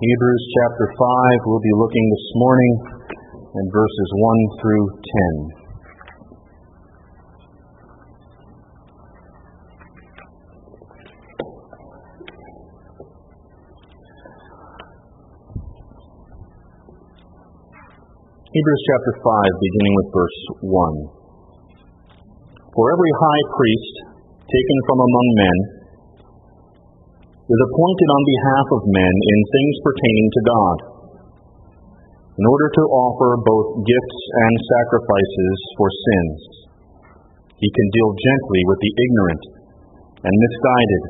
Hebrews chapter 5, we'll be looking this morning in verses 1 through 10. Hebrews chapter 5, beginning with verse 1. For every high priest taken from among men is appointed on behalf of men in things pertaining to God, in order to offer both gifts and sacrifices for sins. He can deal gently with the ignorant and misguided,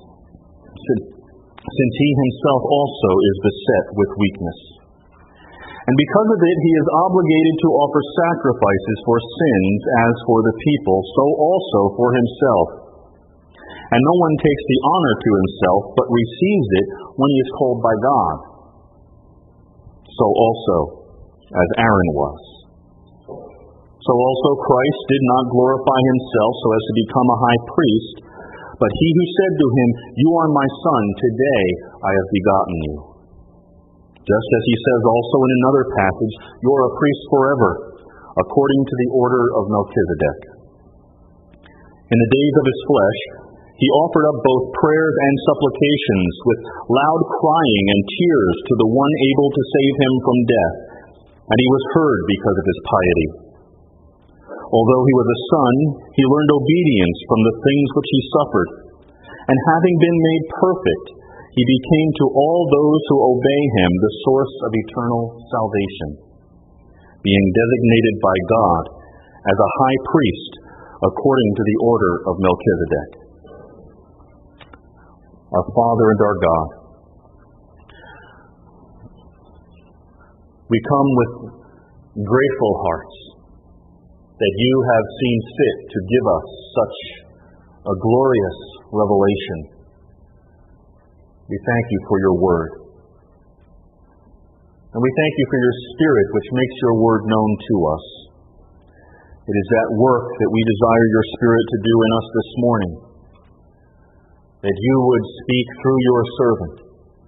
since he himself also is beset with weakness. And because of it, he is obligated to offer sacrifices for sins as for the people, so also for himself. And no one takes the honor to himself, but receives it when he is called by God. So also, as Aaron was. So also Christ did not glorify himself so as to become a high priest, but he who said to him, "You are my son, today I have begotten you." Just as he says also in another passage, "You are a priest forever, according to the order of Melchizedek." In the days of his flesh, he offered up both prayers and supplications with loud crying and tears to the one able to save him from death, and he was heard because of his piety. Although he was a son, he learned obedience from the things which he suffered, and having been made perfect, he became to all those who obey him the source of eternal salvation, being designated by God as a high priest according to the order of Melchizedek. Our Father and our God, we come with grateful hearts that you have seen fit to give us such a glorious revelation. We thank you for your word. And we thank you for your Spirit, which makes your word known to us. It is that work that we desire your Spirit to do in us this morning, that you would speak through your servant,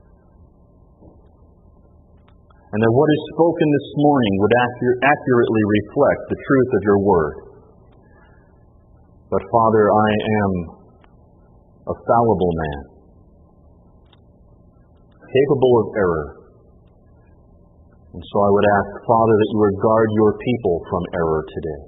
and that what is spoken this morning would accurately reflect the truth of your word. But Father, I am a fallible man, capable of error. And so I would ask, Father, that you would guard your people from error today.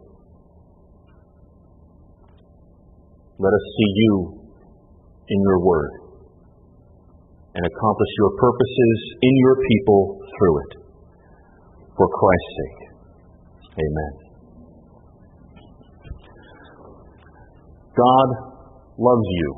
Let us see you in your word and accomplish your purposes in your people through it. For Christ's sake. Amen. God loves you.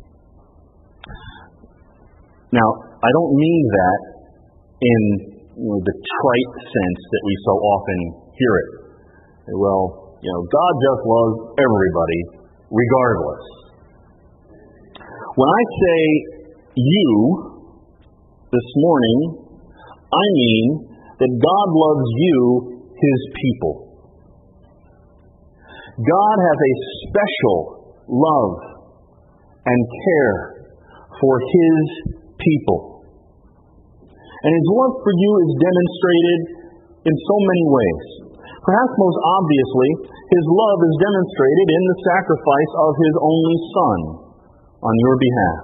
Now, I don't mean that in the trite sense that we so often hear it. Well, God just loves everybody regardless. When I say you this morning, I mean that God loves you, his people. God has a special love and care for his people. And his love for you is demonstrated in so many ways. Perhaps most obviously, his love is demonstrated in the sacrifice of his only Son on your behalf.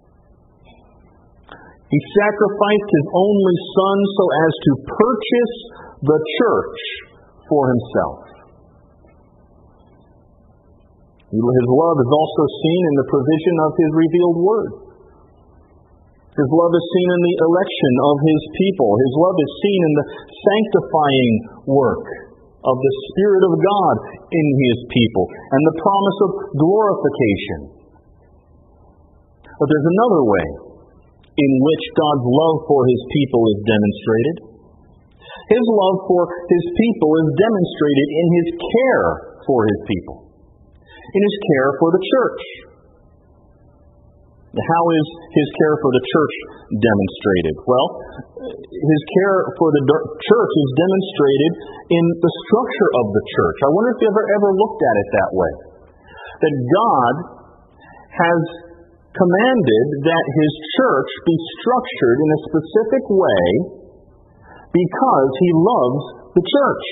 He sacrificed his only Son so as to purchase the church for himself. His love is also seen in the provision of his revealed word. His love is seen in the election of his people. His love is seen in the sanctifying work of the Spirit of God in his people and the promise of glorification. But there's another way in which God's love for his people is demonstrated. His love for his people is demonstrated in his care for his people, in his care for the church. How is his care for the church demonstrated? Well, his care for the church is demonstrated in the structure of the church. I wonder if you ever looked at it that way. That God has commanded that his church be structured in a specific way because he loves the church.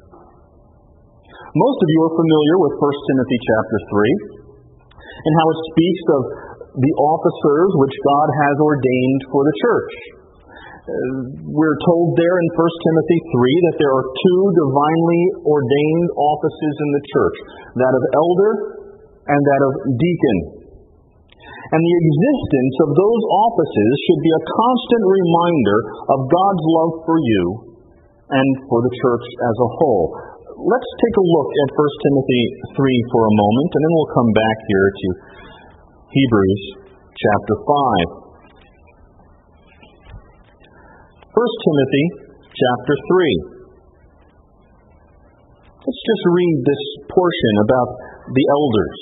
Most of you are familiar with 1 Timothy chapter 3 and how it speaks of the officers which God has ordained for the church. We're told there in 1 Timothy 3 that there are two divinely ordained offices in the church, that of elder and that of deacon. And the existence of those offices should be a constant reminder of God's love for you and for the church as a whole. Let's take a look at 1 Timothy 3 for a moment, and then we'll come back here to Hebrews chapter 5. 1 Timothy chapter 3. Let's just read this portion about the elders.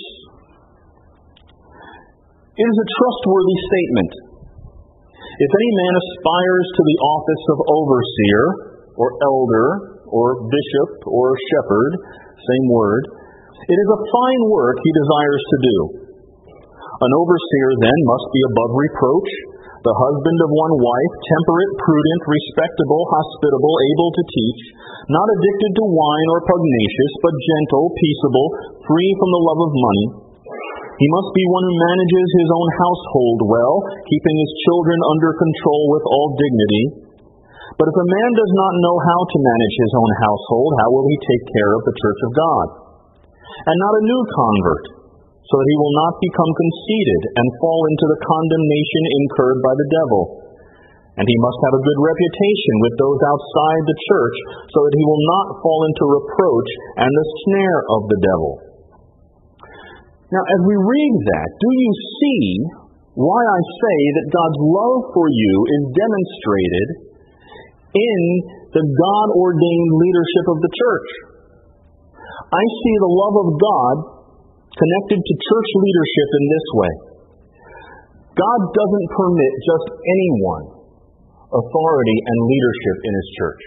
It is a trustworthy statement. If any man aspires to the office of overseer, or elder, or bishop, or shepherd, same word, it is a fine work he desires to do. An overseer then must be above reproach, the husband of one wife, temperate, prudent, respectable, hospitable, able to teach, not addicted to wine or pugnacious, but gentle, peaceable, free from the love of money. He must be one who manages his own household well, keeping his children under control with all dignity. But if a man does not know how to manage his own household, how will he take care of the church of God? And not a new convert, so that he will not become conceited and fall into the condemnation incurred by the devil. And he must have a good reputation with those outside the church, so that he will not fall into reproach and the snare of the devil. Now, as we read that, do you see why I say that God's love for you is demonstrated in the God-ordained leadership of the church? I see the love of God connected to church leadership in this way. God doesn't permit just anyone authority and leadership in his church.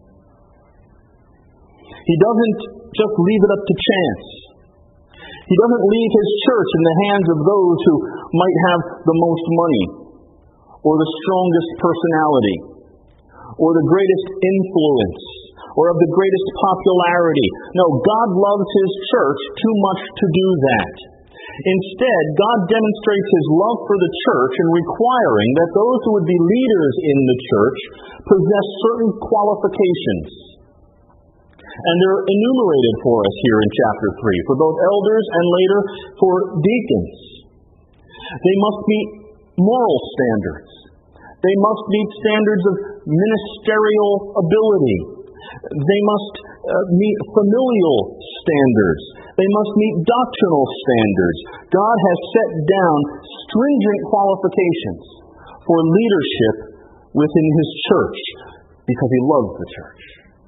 He doesn't just leave it up to chance. He doesn't leave his church in the hands of those who might have the most money, or the strongest personality, or the greatest influence, or of the greatest popularity. No, God loves his church too much to do that. Instead, God demonstrates his love for the church in requiring that those who would be leaders in the church possess certain qualifications. And they're enumerated for us here in chapter 3, for both elders and later for deacons. They must meet moral standards. They must meet standards of ministerial ability. They must meet familial standards. They must meet doctrinal standards. God has set down stringent qualifications for leadership within his church because he loves the church.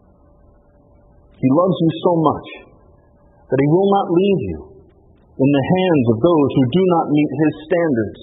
He loves you so much that he will not leave you in the hands of those who do not meet his standards,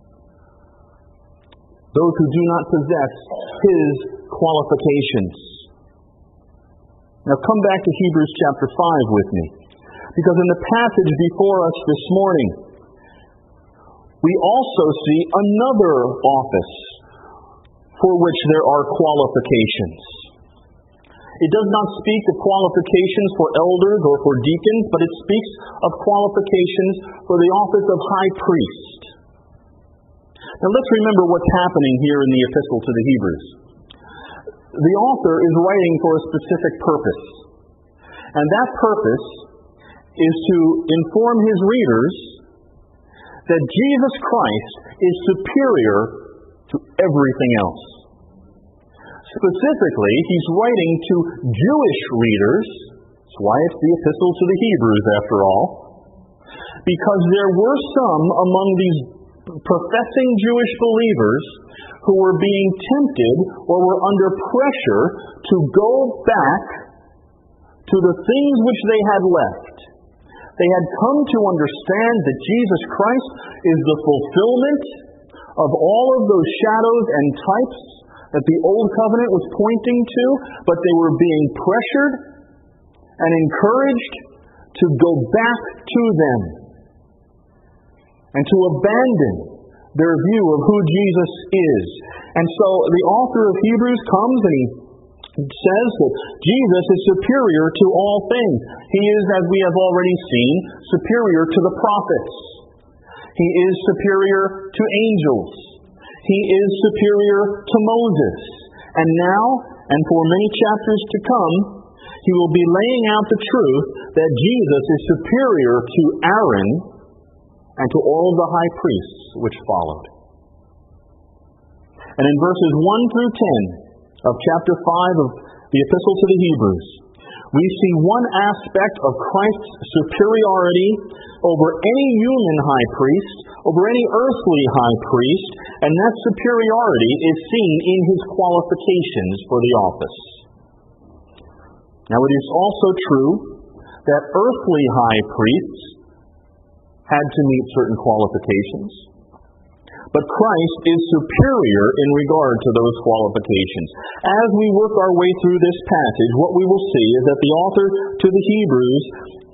those who do not possess his qualifications. Now come back to Hebrews chapter 5 with me, because in the passage before us this morning, we also see another office for which there are qualifications. It does not speak of qualifications for elders or for deacons, but it speaks of qualifications for the office of high priest. Now let's remember what's happening here in the epistle to the Hebrews. The author is writing for a specific purpose, and that purpose is to inform his readers that Jesus Christ is superior to everything else. Specifically, he's writing to Jewish readers. That's why it's the epistle to the Hebrews, after all. Because there were some among these professing Jewish believers who were being tempted or were under pressure to go back to the things which they had left. They had come to understand that Jesus Christ is the fulfillment of all of those shadows and types that the Old Covenant was pointing to, but they were being pressured and encouraged to go back to them and to abandon their view of who Jesus is. And so the author of Hebrews comes and he says that Jesus is superior to all things. He is, as we have already seen, superior to the prophets. He is superior to angels. He is superior to Moses. And now, and for many chapters to come, he will be laying out the truth that Jesus is superior to Aaron and to all of the high priests which followed. And in verses 1 through 10 of chapter 5 of the Epistle to the Hebrews, we see one aspect of Christ's superiority over any human high priest, over any earthly high priest, and that superiority is seen in his qualifications for the office. Now, it is also true that earthly high priests had to meet certain qualifications, but Christ is superior in regard to those qualifications. As we work our way through this passage, what we will see is that the author to the Hebrews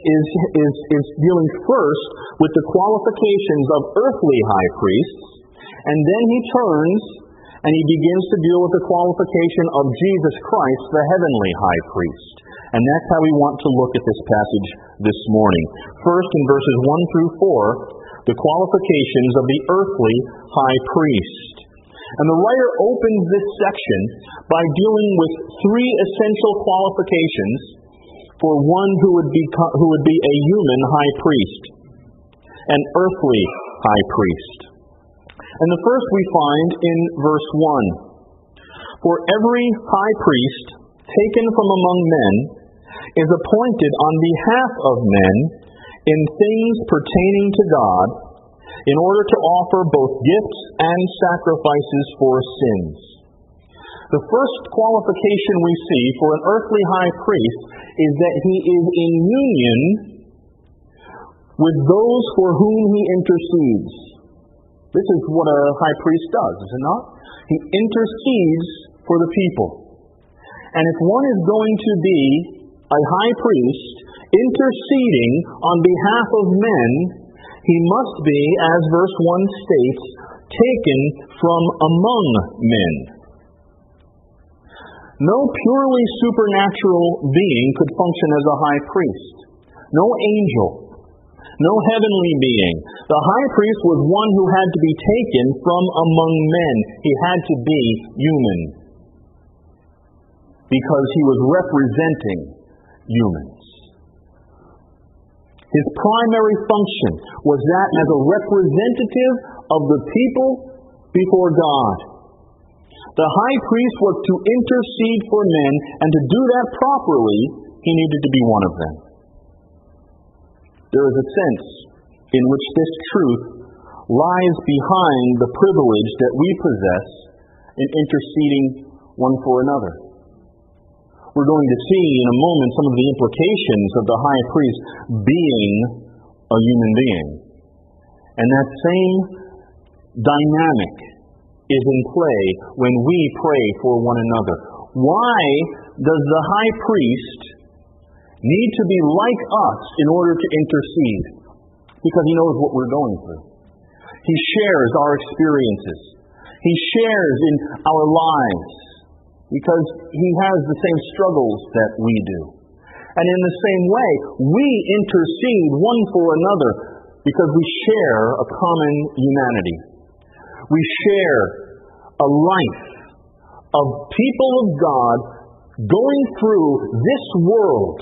is dealing first with the qualifications of earthly high priests, and then he turns and he begins to deal with the qualification of Jesus Christ, the heavenly high priest. And that's how we want to look at this passage this morning. First, in verses 1 through 4, the qualifications of the earthly high priest. And the writer opens this section by dealing with three essential qualifications for one who would be a human high priest, an earthly high priest. And the first we find in verse 1. For every high priest taken from among men is appointed on behalf of men in things pertaining to God, in order to offer both gifts and sacrifices for sins. The first qualification we see for an earthly high priest is that he is in union with those for whom he intercedes. This is what a high priest does, is it not? He intercedes for the people. And if one is going to be a high priest interceding on behalf of men, he must be, as verse 1 states, taken from among men. No purely supernatural being could function as a high priest. No angel. No heavenly being. The high priest was one who had to be taken from among men. He had to be human, because he was representing humans. His primary function was that as a representative of the people before God. The high priest was to intercede for men, and to do that properly, he needed to be one of them. There is a sense in which this truth lies behind the privilege that we possess in interceding one for another. We're going to see in a moment some of the implications of the high priest being a human being. And that same dynamic is in play when we pray for one another. Why does the high priest need to be like us in order to intercede? Because he knows what we're going through. He shares our experiences. He shares in our lives, because he has the same struggles that we do. And in the same way, we intercede one for another because we share a common humanity. We share a life of people of God going through this world,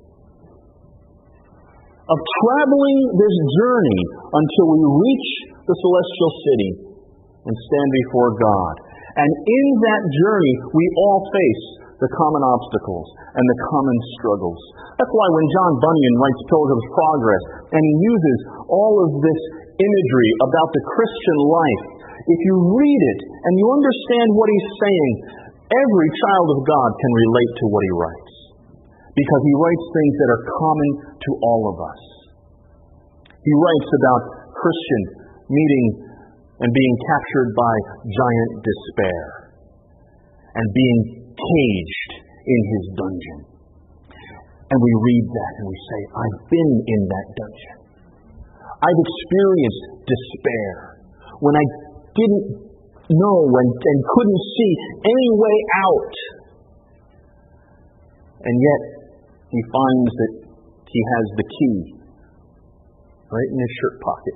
of traveling this journey until we reach the celestial city and stand before God. And in that journey, we all face the common obstacles and the common struggles. That's why when John Bunyan writes Pilgrim's Progress, and he uses all of this imagery about the Christian life, if you read it and you understand what he's saying, every child of God can relate to what he writes, because he writes things that are common to all of us. He writes about Christian meeting and being captured by giant despair and being caged in his dungeon. And we read that and we say, I've been in that dungeon. I've experienced despair. when I didn't know and couldn't see any way out. And yet, he finds that he has the key right in his shirt pocket.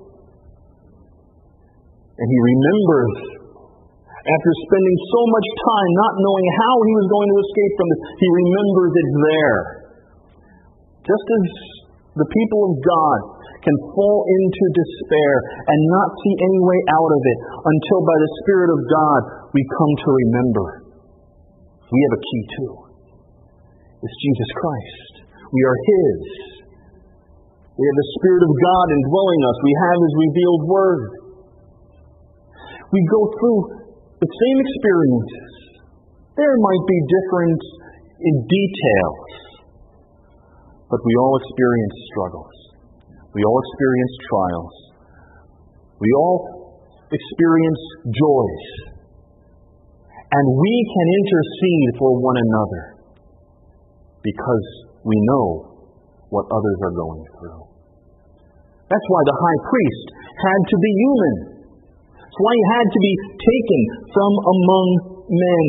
And he remembers, after spending so much time not knowing how he was going to escape from this, he remembers it's there. Just as the people of God can fall into despair and not see any way out of it until by the Spirit of God we come to remember. We have a key too. It's Jesus Christ. We are His. We have the Spirit of God indwelling us. We have His revealed Word. We go through the same experiences. There might be different in details, but we all experience struggles. We all experience trials. We all experience joys. And we can intercede for one another because we know what others are going through. That's why the high priest had to be human. That's why he had to be taken from among men.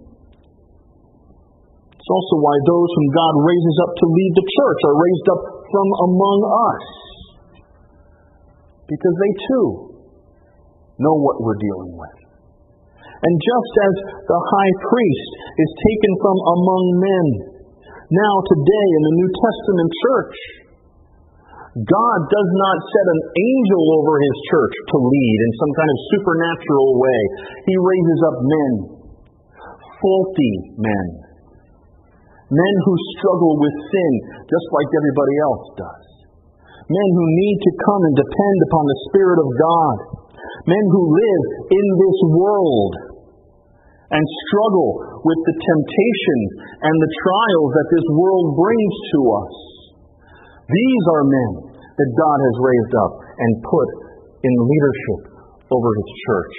It's also why those whom God raises up to lead the church are raised up from among us. Because they too know what we're dealing with. And just as the high priest is taken from among men, now today in the New Testament church, God does not set an angel over His church to lead in some kind of supernatural way. He raises up men, faulty men, men who struggle with sin just like everybody else does. Men who need to come and depend upon the Spirit of God. Men who live in this world and struggle with the temptations and the trials that this world brings to us. These are men that God has raised up and put in leadership over His church.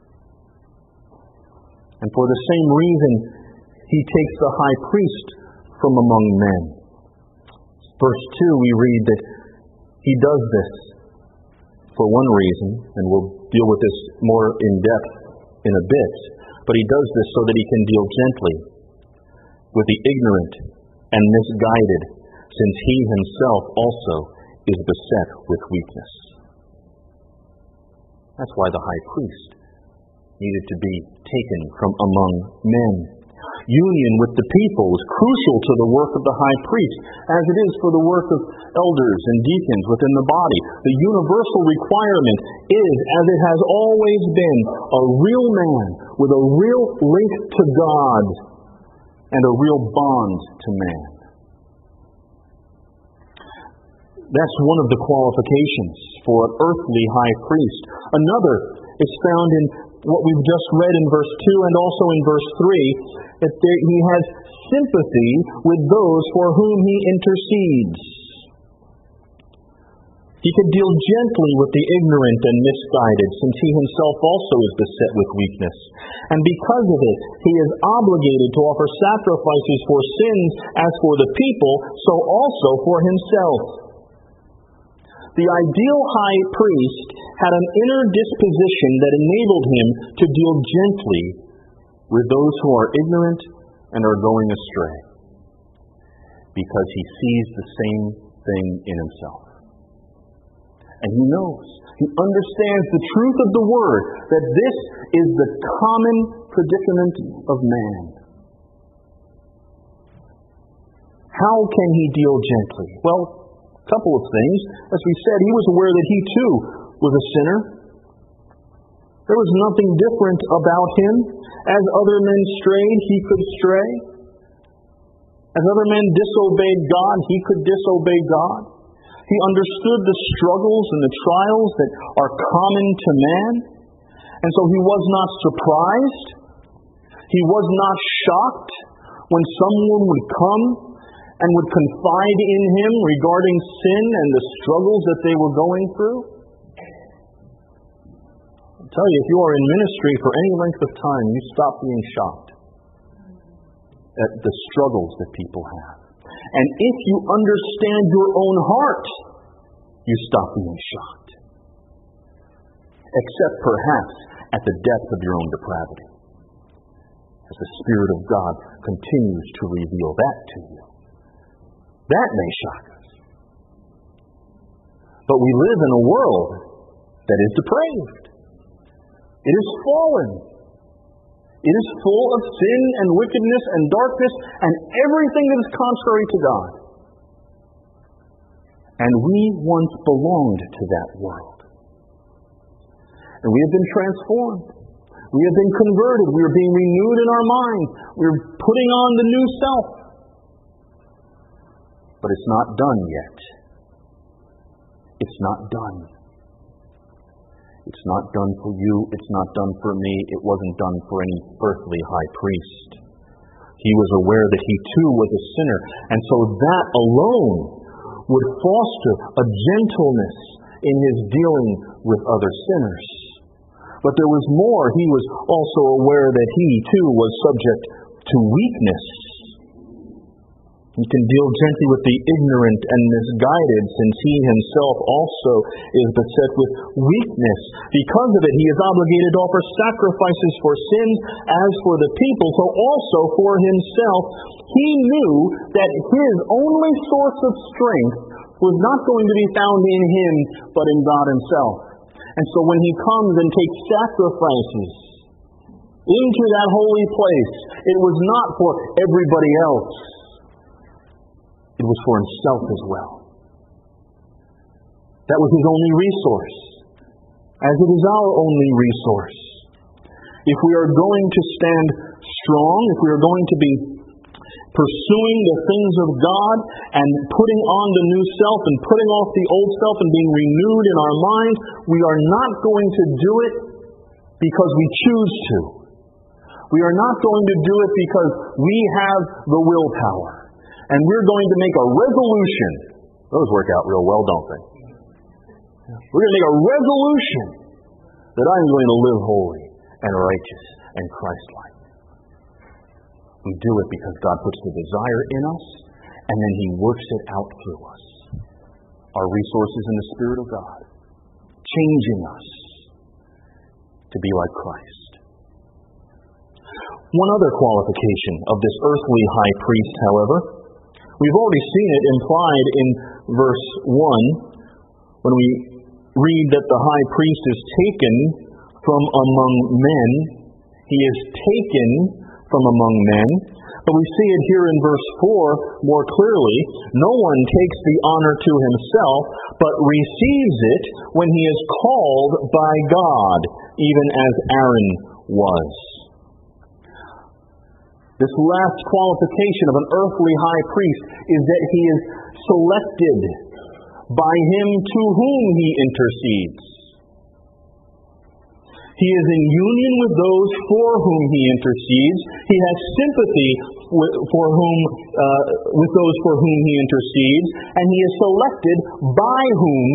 And for the same reason, He takes the high priest from among men. Verse 2, we read that He does this for one reason, and we'll deal with this more in depth in a bit, but He does this so that He can deal gently with the ignorant and misguided, since He Himself also is beset with weakness. That's why the high priest needed to be taken from among men. Union with the people is crucial to the work of the high priest, as it is for the work of elders and deacons within the body. The universal requirement is, as it has always been, a real man with a real link to God and a real bond to man. That's one of the qualifications for an earthly high priest. Another is found in what we've just read in verse 2 and also in verse 3, that he has sympathy with those for whom he intercedes. He could deal gently with the ignorant and misguided, since he himself also is beset with weakness. And because of it, he is obligated to offer sacrifices for sins as for the people, so also for himself. The ideal high priest had an inner disposition that enabled him to deal gently with those who are ignorant and are going astray, because he sees the same thing in himself. And he knows, he understands the truth of the Word, that this is the common predicament of man. How can he deal gently? Well, a couple of things. As we said, he was aware that he too was a sinner. There was nothing different about him. As other men strayed, he could stray. As other men disobeyed God, he could disobey God. He understood the struggles and the trials that are common to man. And so he was not surprised. He was not shocked when someone would come and would confide in him regarding sin and the struggles that they were going through. I'll tell you, if you are in ministry for any length of time, you stop being shocked at the struggles that people have. And if you understand your own heart, you stop being shocked. except perhaps at the depth of your own depravity, as the Spirit of God continues to reveal that to you. That may shock us. But we live in a world that is depraved. It is fallen. It is full of sin and wickedness and darkness and everything that is contrary to God. And we once belonged to that world. And we have been transformed. We have been converted. We are being renewed in our minds. We are putting on the new self. But it's not done yet. It's not done. It's not done for you. It's not done for me. It wasn't done for any earthly high priest. He was aware that he too was a sinner. And so that alone would foster a gentleness in his dealing with other sinners. But there was more. He was also aware that he too was subject to weakness. He can deal gently with the ignorant and misguided, since he himself also is beset with weakness. Because of it, he is obligated to offer sacrifices for sins as for the people, so also for himself. He knew that his only source of strength was not going to be found in him, but in God himself. And so when he comes and takes sacrifices into that holy place, it was not for everybody else. It was for himself as well. That was his only resource, as it is our only resource. If we are going to stand strong, if we are going to be pursuing the things of God and putting on the new self and putting off the old self and being renewed in our minds, we are not going to do it because we choose to. We are not going to do it because we have the willpower. And we're going to make a resolution. Those work out real well, don't they? We're going to make a resolution that I'm going to live holy and righteous and Christ-like. We do it because God puts the desire in us, and then he works it out through us. Our resources in the Spirit of God, changing us to be like Christ. One other qualification of this earthly high priest, however, we've already seen it implied in verse 1 when we read that the high priest is taken from among men. He is taken from among men. But we see it here in verse 4 more clearly. No one takes the honor to himself, but receives it when he is called by God, even as Aaron was. This last qualification of an earthly high priest is that he is selected by him to whom he intercedes. He is in union with those for whom he intercedes. He has sympathy with those for whom he intercedes, and he is selected by whom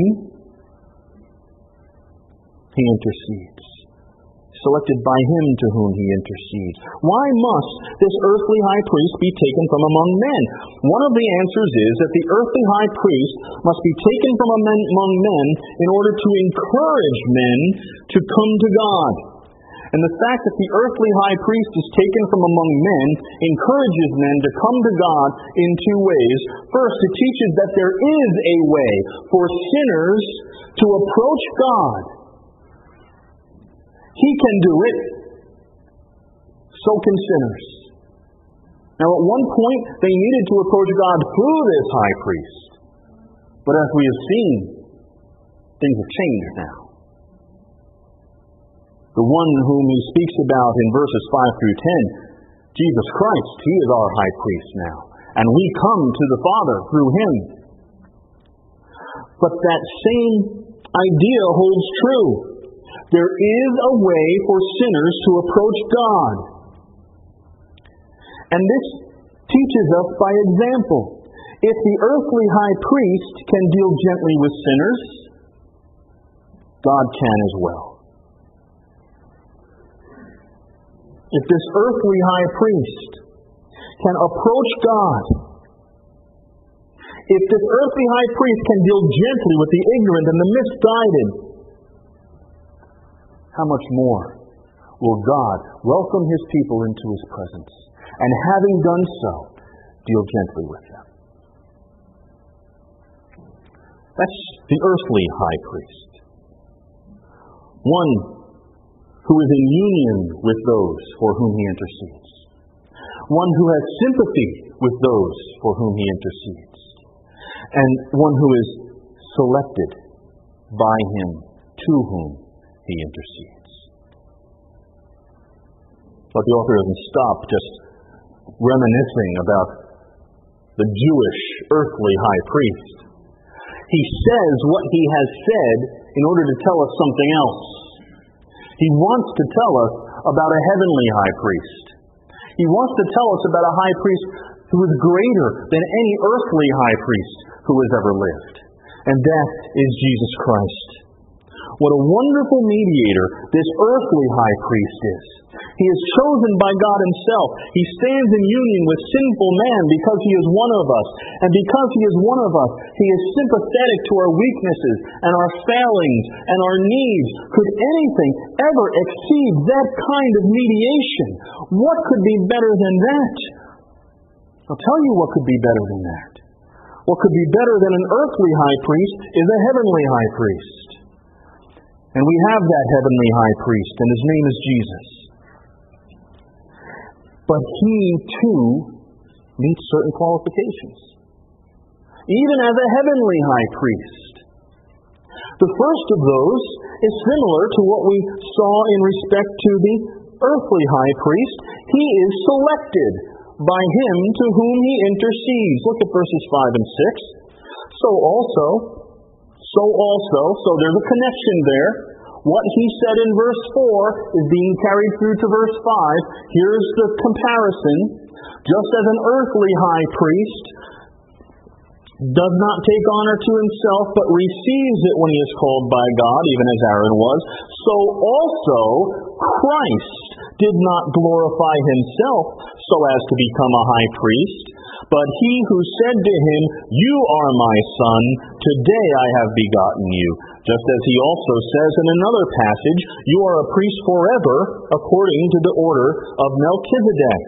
he intercedes. Selected by him to whom he intercedes. Why must this earthly high priest be taken from among men? One of the answers is that the earthly high priest must be taken from among men in order to encourage men to come to God. And the fact that the earthly high priest is taken from among men encourages men to come to God in two ways. First, it teaches that there is a way for sinners to approach God. He can do it. So can sinners. Now, at one point, they needed to approach God through this high priest. But as we have seen, things have changed now. The one whom he speaks about in verses 5 through 10, Jesus Christ, he is our high priest now. And we come to the Father through him. But that same idea holds true. There is a way for sinners to approach God. And this teaches us by example. If the earthly high priest can deal gently with sinners, God can as well. If this earthly high priest can approach God, if this earthly high priest can deal gently with the ignorant and the misguided, how much more will God welcome His people into His presence, and having done so, deal gently with them. That's the earthly high priest. One who is in union with those for whom He intercedes. One who has sympathy with those for whom He intercedes. And one who is selected by Him to whom He intercedes. But the author doesn't stop just reminiscing about the Jewish earthly high priest. He says what he has said in order to tell us something else. He wants to tell us about a heavenly high priest. He wants to tell us about a high priest who is greater than any earthly high priest who has ever lived. And that is Jesus Christ. What a wonderful mediator this earthly high priest is. He is chosen by God Himself. He stands in union with sinful man because He is one of us. And because He is one of us, He is sympathetic to our weaknesses and our failings and our needs. Could anything ever exceed that kind of mediation? What could be better than that? I'll tell you what could be better than that. What could be better than an earthly high priest is a heavenly high priest. And we have that heavenly high priest, and His name is Jesus. But He, too, meets certain qualifications, even as a heavenly high priest. The first of those is similar to what we saw in respect to the earthly high priest. He is selected by Him to whom He intercedes. Look at verses 5 and 6. So there's a connection there. What He said in verse 4 is being carried through to verse 5. Here's the comparison. Just as an earthly high priest does not take honor to himself, but receives it when he is called by God, even as Aaron was, so also Christ did not glorify Himself so as to become a high priest, but He who said to him, "You are my Son, today I have begotten you." Just as He also says in another passage, "You are a priest forever, according to the order of Melchizedek."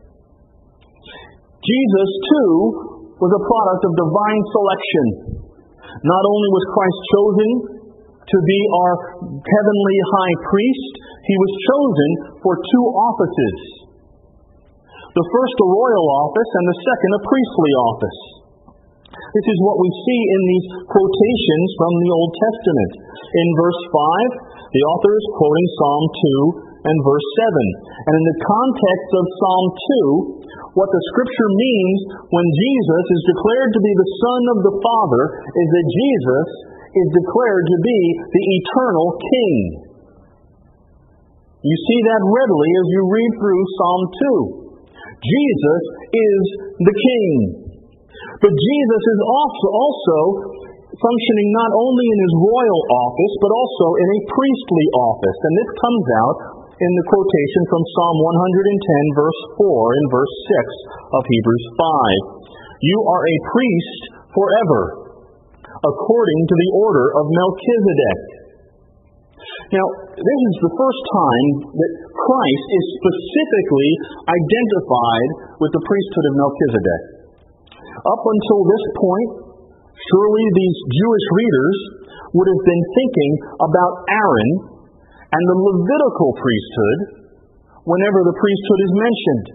Jesus, too, was a product of divine selection. Not only was Christ chosen to be our heavenly high priest, He was chosen for two offices. The first a royal office, and the second a priestly office. This is what we see in these quotations from the Old Testament. In verse 5, the author is quoting Psalm 2 and verse 7. And in the context of Psalm 2, what the Scripture means when Jesus is declared to be the Son of the Father is that Jesus is declared to be the eternal King. You see that readily as you read through Psalm 2. Jesus is the King. But Jesus is also functioning not only in His royal office, but also in a priestly office. And this comes out in the quotation from Psalm 110, verse 4 and verse 6 of Hebrews 5. You are a priest forever, according to the order of Melchizedek. Now, this is the first time that Christ is specifically identified with the priesthood of Melchizedek. Up until this point, surely these Jewish readers would have been thinking about Aaron and the Levitical priesthood whenever the priesthood is mentioned.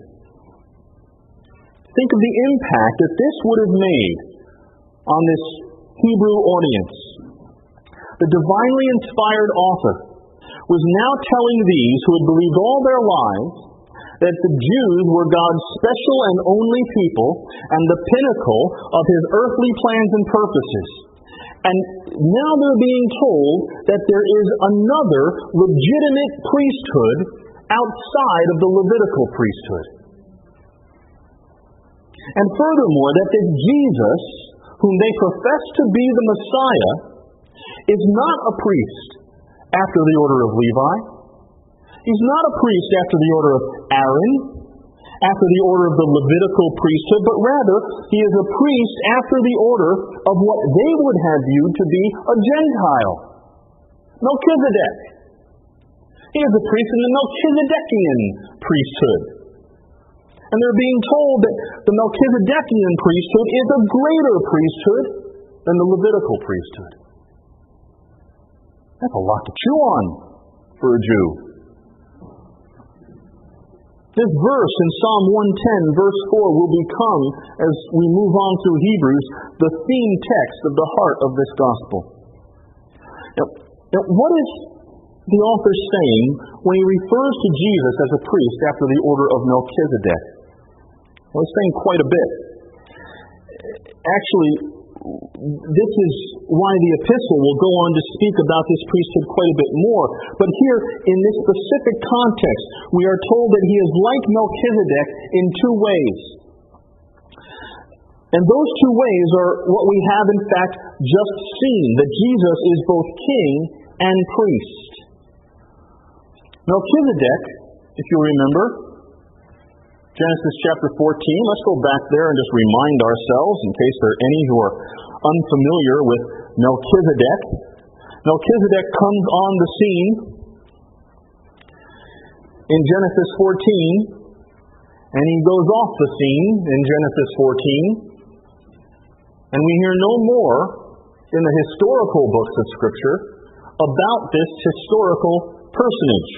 Think of the impact that this would have made on this Hebrew audience. The divinely inspired author was now telling these who had believed all their lives that the Jews were God's special and only people and the pinnacle of His earthly plans and purposes. And now they're being told that there is another legitimate priesthood outside of the Levitical priesthood. And furthermore, that this Jesus, whom they profess to be the Messiah, is not a priest after the order of Levi. He's not a priest after the order of Aaron, after the order of the Levitical priesthood, but rather he is a priest after the order of what they would have viewed to be a Gentile, Melchizedek. He is a priest in the Melchizedekian priesthood. And they're being told that the Melchizedekian priesthood is a greater priesthood than the Levitical priesthood. That's a lot to chew on for a Jew. This verse in Psalm 110, verse 4, will become, as we move on through Hebrews, the theme text of the heart of this gospel. Now, what is the author saying when he refers to Jesus as a priest after the order of Melchizedek? Well, he's saying quite a bit. Actually, this is why the epistle will go on to speak about this priesthood quite a bit more. But here, in this specific context, we are told that he is like Melchizedek in two ways. And those two ways are what we have, in fact, just seen, that Jesus is both king and priest. Melchizedek, if you remember, Genesis chapter 14, let's go back there and just remind ourselves, in case there are any who are unfamiliar with Melchizedek. Melchizedek comes on the scene in Genesis 14, and he goes off the scene in Genesis 14, and we hear no more in the historical books of Scripture about this historical personage.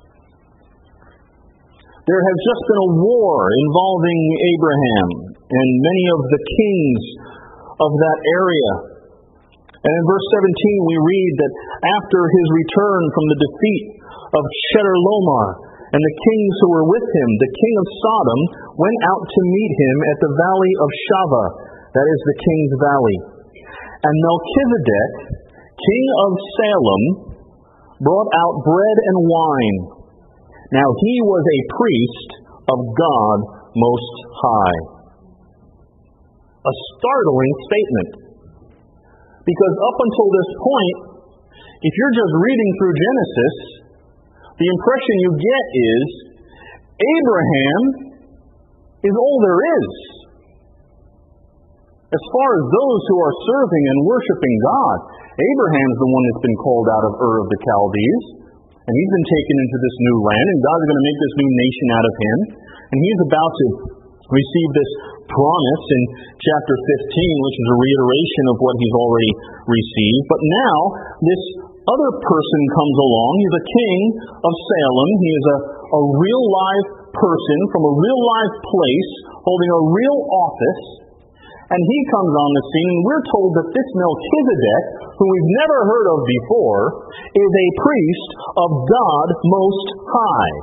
There has just been a war involving Abraham and many of the kings of that area. And in verse 17 we read that after his return from the defeat of Chedorlaomer and the kings who were with him, the king of Sodom went out to meet him at the valley of Shaveh, that is the king's valley. And Melchizedek, king of Salem, brought out bread and wine. Now he was a priest of God Most High. A startling statement. Because up until this point, if you're just reading through Genesis, the impression you get is Abraham is all there is. As far as those who are serving and worshiping God, Abraham's the one that's been called out of Ur of the Chaldees. And he's been taken into this new land, and God's going to make this new nation out of him. And he's about to receive this promise in chapter 15, which is a reiteration of what he's already received. But now, this other person comes along. He's a king of Salem. He is a real live person from a real live place, holding a real office. And he comes on the scene, and we're told that this Melchizedek, who we've never heard of before, is a priest of God Most High.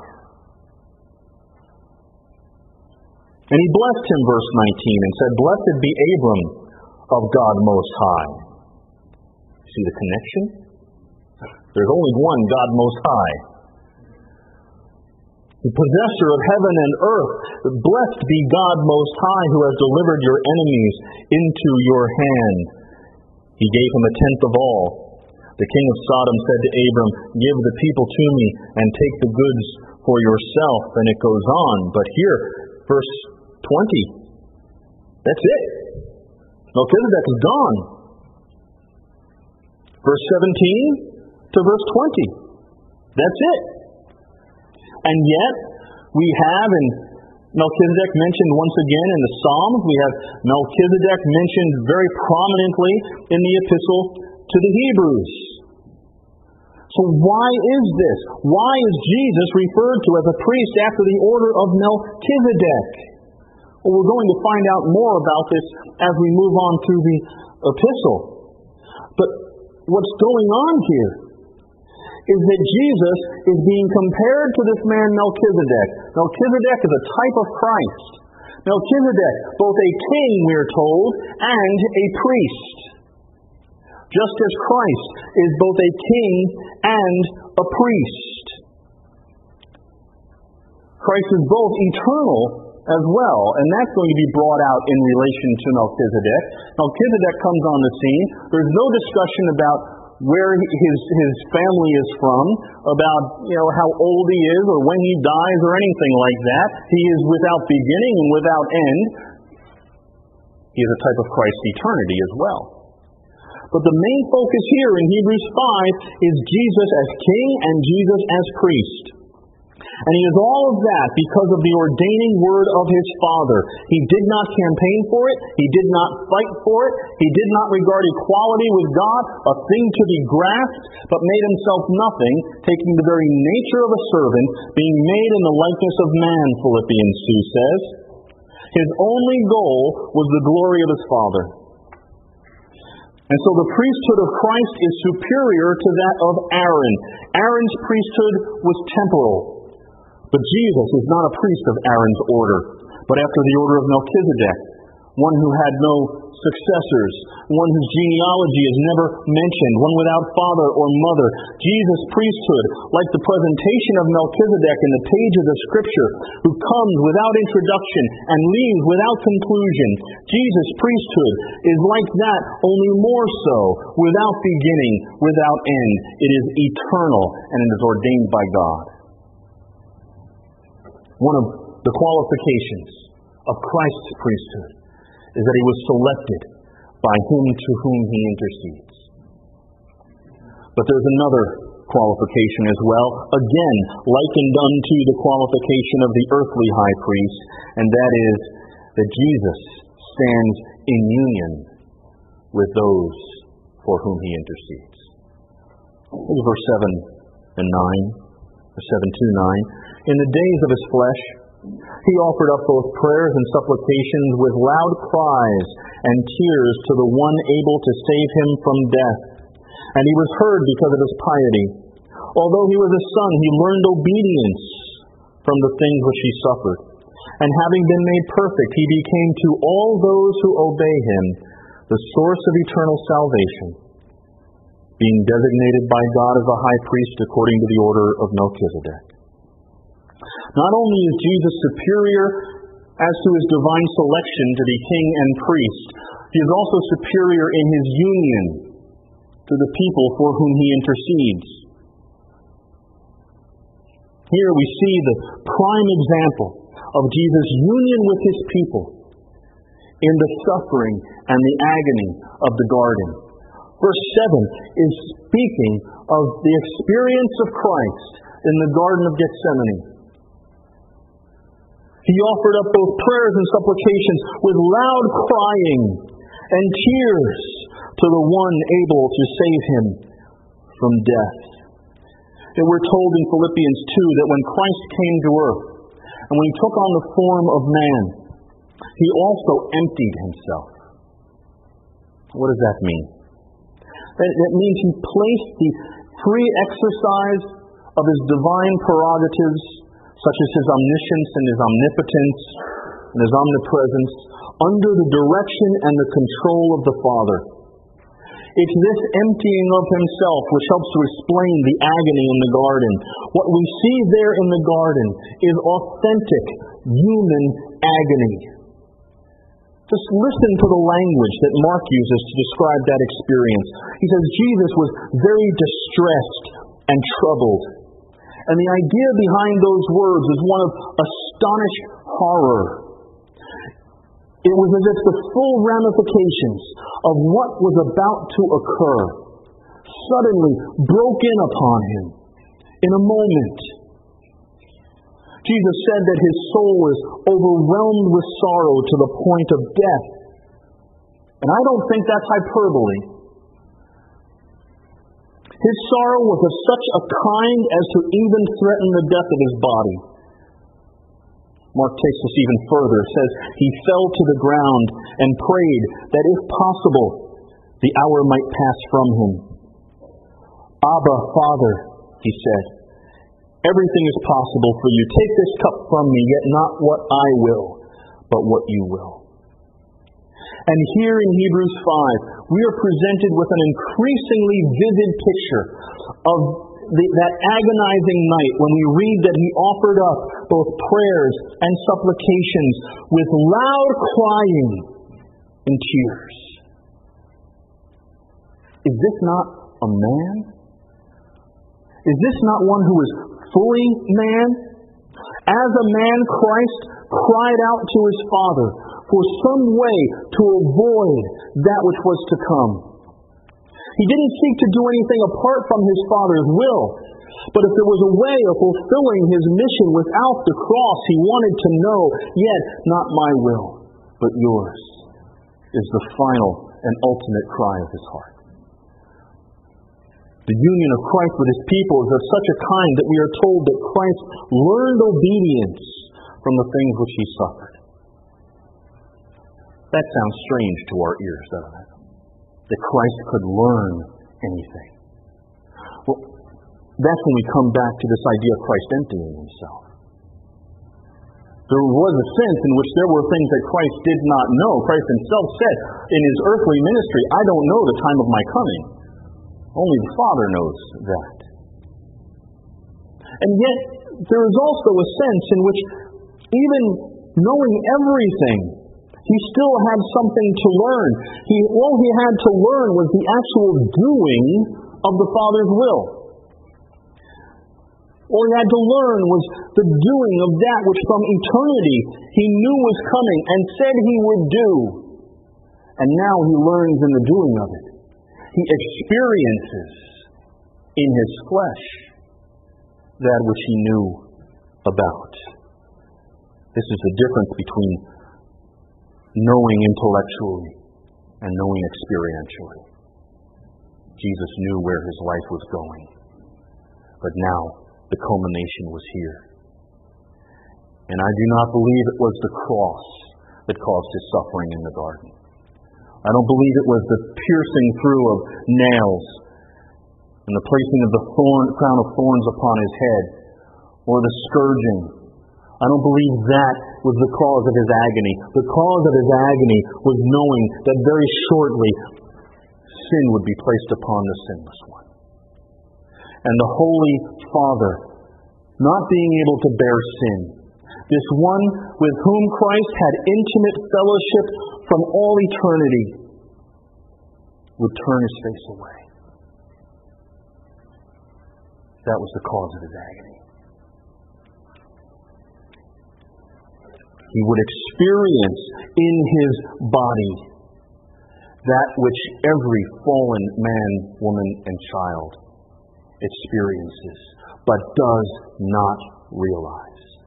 And he blessed him, verse 19, and said, "Blessed be Abram of God Most High." See the connection? There's only one God Most High. The possessor of heaven and earth, blessed be God Most High, who has delivered your enemies into your hand. He gave him a tenth of all. The king of Sodom said to Abram, "Give the people to me, and take the goods for yourself." And it goes on. But here, verse 20, that's it. Melchizedek is gone. Verse 17 to verse 20, that's it. And yet, we have in Melchizedek mentioned once again in the Psalms. We have Melchizedek mentioned very prominently in the epistle to the Hebrews. So why is this? Why is Jesus referred to as a priest after the order of Melchizedek? Well, we're going to find out more about this as we move on through the epistle. But what's going on here is that Jesus is being compared to this man Melchizedek. Melchizedek is a type of Christ. Melchizedek, both a king, we are told, and a priest. Just as Christ is both a king and a priest. Christ is both eternal as well, and that's going to be brought out in relation to Melchizedek. Melchizedek comes on the scene. There's no discussion about where his family is from, about how old he is or when he dies or anything like that. He is without beginning and without end. He is a type of Christ's eternity as well. But the main focus here in Hebrews 5 is Jesus as king and Jesus as priest. And he is all of that because of the ordaining word of his Father. He did not campaign for it. He did not fight for it. He did not regard equality with God a thing to be grasped, but made himself nothing, taking the very nature of a servant, being made in the likeness of man, Philippians 2 says. His only goal was the glory of his Father. And so the priesthood of Christ is superior to that of Aaron. Aaron's priesthood was temporal. But Jesus is not a priest of Aaron's order, but after the order of Melchizedek, one who had no successors, one whose genealogy is never mentioned, one without father or mother. Jesus' priesthood, like the presentation of Melchizedek in the pages of Scripture, who comes without introduction and leaves without conclusion. Jesus' priesthood is like that, only more so, without beginning, without end. It is eternal, and it is ordained by God. One of the qualifications of Christ's priesthood is that he was selected by him to whom he intercedes. But there's another qualification as well, again likened unto the qualification of the earthly high priest, and that is that Jesus stands in union with those for whom he intercedes. Here's verse 7 and 9, or 7-9. In the days of his flesh, he offered up both prayers and supplications with loud cries and tears to the one able to save him from death. And he was heard because of his piety. Although he was a son, he learned obedience from the things which he suffered. And having been made perfect, he became to all those who obey him the source of eternal salvation, being designated by God as a high priest according to the order of Melchizedek. Not only is Jesus superior as to his divine selection to be king and priest, he is also superior in his union to the people for whom he intercedes. Here we see the prime example of Jesus' union with his people in the suffering and the agony of the garden. Verse 7 is speaking of the experience of Christ in the Garden of Gethsemane. He offered up both prayers and supplications with loud crying and tears to the one able to save him from death. And we're told in Philippians 2 that when Christ came to earth and when he took on the form of man, he also emptied himself. What does that mean? That means he placed the free exercise of his divine prerogatives, such as his omniscience and his omnipotence and his omnipresence, under the direction and the control of the Father. It's this emptying of himself which helps to explain the agony in the garden. What we see there in the garden is authentic human agony. Just listen to the language that Mark uses to describe that experience. He says Jesus was very distressed and troubled. And the idea behind those words is one of astonished horror. It was as if the full ramifications of what was about to occur suddenly broke in upon him in a moment. Jesus said that his soul was overwhelmed with sorrow to the point of death. And I don't think that's hyperbole. His sorrow was of such a kind as to even threaten the death of his body. Mark takes us even further. It says, he fell to the ground and prayed that if possible, the hour might pass from him. Abba, Father, he said, everything is possible for you. Take this cup from me, yet not what I will, but what you will. And here in Hebrews 5, we are presented with an increasingly vivid picture of that agonizing night when we read that he offered up both prayers and supplications with loud crying and tears. Is this not a man? Is this not one who is fully man? As a man, Christ cried out to his Father for some way to avoid that which was to come. He didn't seek to do anything apart from his Father's will. But if there was a way of fulfilling his mission without the cross, he wanted to know, yet not my will, but yours, is the final and ultimate cry of his heart. The union of Christ with his people is of such a kind that we are told that Christ learned obedience from the things which he suffered. That sounds strange to our ears, doesn't it? That Christ could learn anything. Well, that's when we come back to this idea of Christ emptying himself. There was a sense in which there were things that Christ did not know. Christ himself said in his earthly ministry, I don't know the time of my coming. Only the Father knows that. And yet, there is also a sense in which, even knowing everything, he still had something to learn. All he had to learn was the actual doing of the Father's will. All he had to learn was the doing of that which from eternity he knew was coming and said he would do. And now he learns in the doing of it. He experiences in his flesh that which he knew about. This is the difference between knowing intellectually and knowing experientially. Jesus knew where his life was going, but now the culmination was here. And I do not believe it was the cross that caused his suffering in the garden. I don't believe it was the piercing through of nails and the placing of the crown of thorns upon his head or the scourging. I don't believe that was the cause of his agony. The cause of his agony was knowing that very shortly sin would be placed upon the sinless one. And the Holy Father, not being able to bear sin, this one with whom Christ had intimate fellowship from all eternity, would turn his face away. That was the cause of his agony. He would experience in his body that which every fallen man, woman, and child experiences, but does not realize.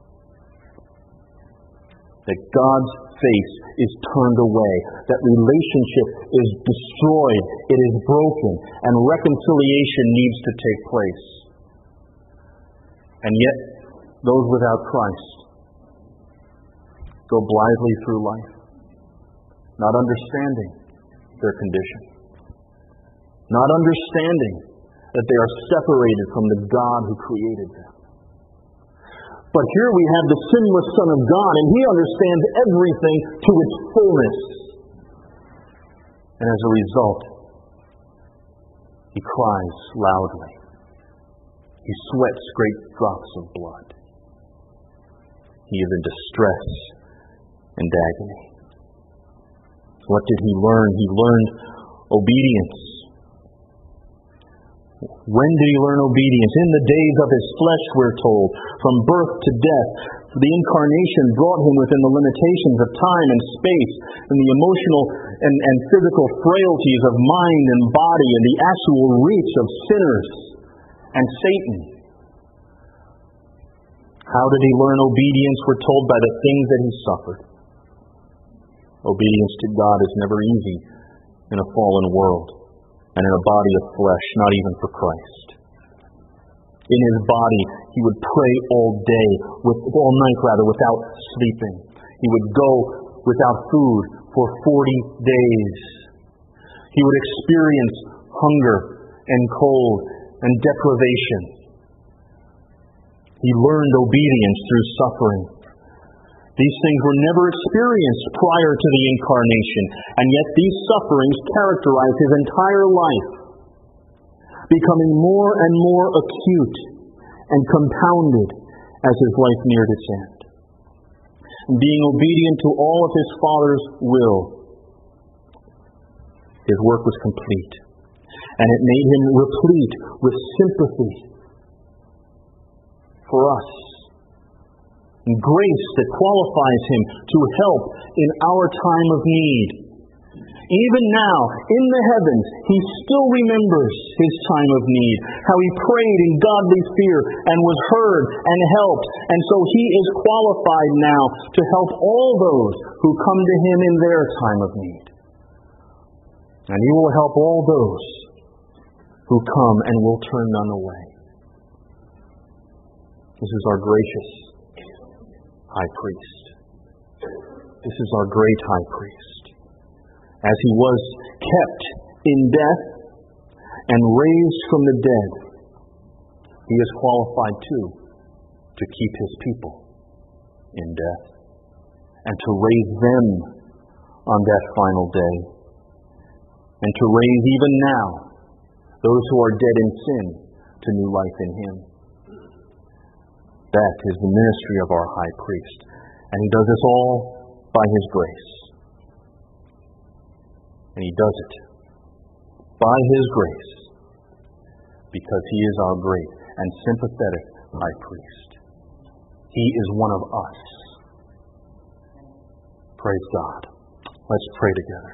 That God's face is turned away, that relationship is destroyed, it is broken, and reconciliation needs to take place. And yet, those without Christ go blithely through life, not understanding their condition, not understanding that they are separated from the God who created them. But here we have the sinless Son of God, and he understands everything to its fullness. And as a result, he cries loudly. He sweats great drops of blood. He is in distress and agony. What did he learn? He learned obedience. When did he learn obedience? In the days of his flesh, we're told. From birth to death, the incarnation brought him within the limitations of time and space, and the emotional and physical frailties of mind and body, and the actual reach of sinners and Satan. How did he learn obedience? We're told by the things that he suffered. Obedience to God is never easy in a fallen world and in a body of flesh, not even for Christ. In his body, he would pray all night without sleeping. He would go without food for 40 days. He would experience hunger and cold and deprivation. He learned obedience through suffering. These things were never experienced prior to the incarnation, and yet these sufferings characterized his entire life, becoming more and more acute and compounded as his life neared its end. And being obedient to all of his Father's will, his work was complete, and it made him replete with sympathy for us, and grace that qualifies him to help in our time of need. Even now, in the heavens, he still remembers his time of need, how he prayed in godly fear and was heard and helped. And so he is qualified now to help all those who come to him in their time of need. And he will help all those who come and will turn none away. This is our gracious high priest. This is our great high priest. As he was kept in death and raised from the dead, he is qualified too to keep his people in death and to raise them on that final day, and to raise even now those who are dead in sin to new life in him. That is the ministry of our high priest, and he does this all by his grace. And he does it by his grace because he is our great and sympathetic high priest. He is one of us. Praise God. Let's pray together.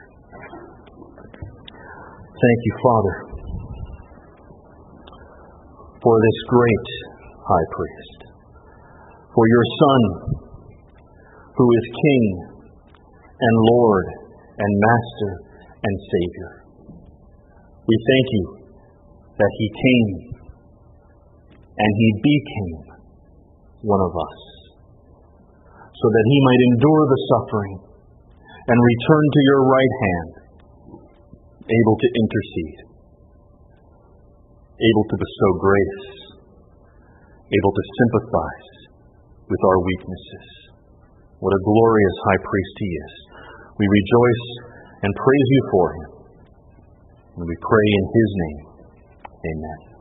Thank you, Father, for this great high priest, for your Son, who is King and Lord and Master and Savior. We thank you that he came and he became one of us, so that he might endure the suffering and return to your right hand, able to intercede, able to bestow grace, able to sympathize with our weaknesses. What a glorious high priest he is. We rejoice and praise you for him. And we pray in his name. Amen.